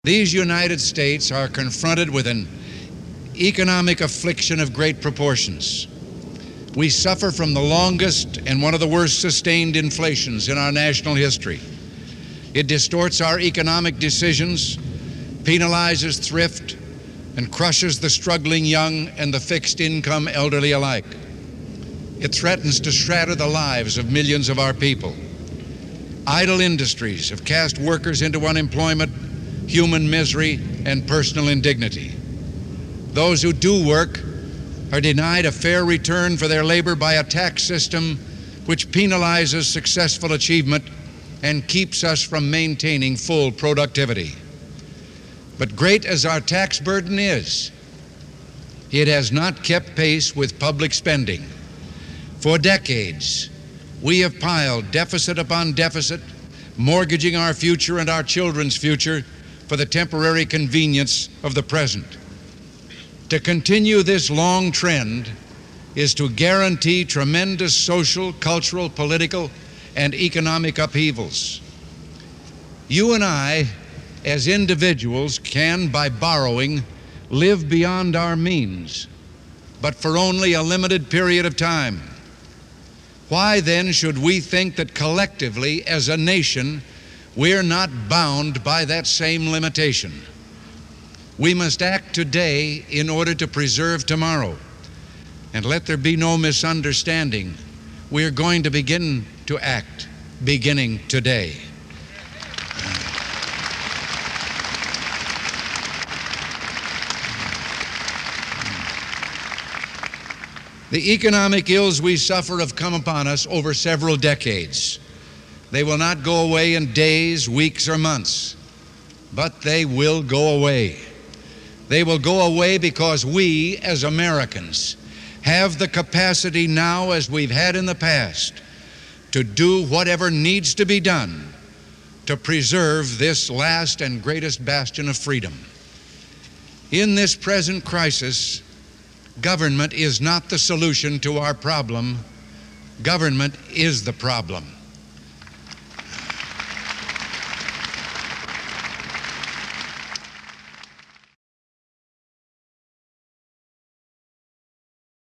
These United States are confronted with an economic affliction of great proportions. We suffer from the longest and one of the worst sustained inflations in our national history. It distorts our economic decisions, penalizes thrift, and crushes the struggling young and the fixed-income elderly alike. It threatens to shatter the lives of millions of our people. Idle industries have cast workers into unemployment, human misery, and personal indignity. Those who do work are denied a fair return for their labor by a tax system which penalizes successful achievement and keeps us from maintaining full productivity. But great as our tax burden is, it has not kept pace with public spending. For decades, we have piled deficit upon deficit, mortgaging our future and our children's future for the temporary convenience of the present. To continue this long trend is to guarantee tremendous social, cultural, political, and economic upheavals. You and I, as individuals, can, by borrowing, live beyond our means, but for only a limited period of time. Why then should we think that collectively, as a nation, we're not bound by that same limitation? We must act today in order to preserve tomorrow. And let there be no misunderstanding. We are going to begin to act beginning today. The economic ills we suffer have come upon us over several decades. They will not go away in days, weeks, or months, but they will go away. They will go away because we, as Americans, have the capacity now, as we've had in the past, to do whatever needs to be done to preserve this last and greatest bastion of freedom. In this present crisis, government is not the solution to our problem. Government is the problem.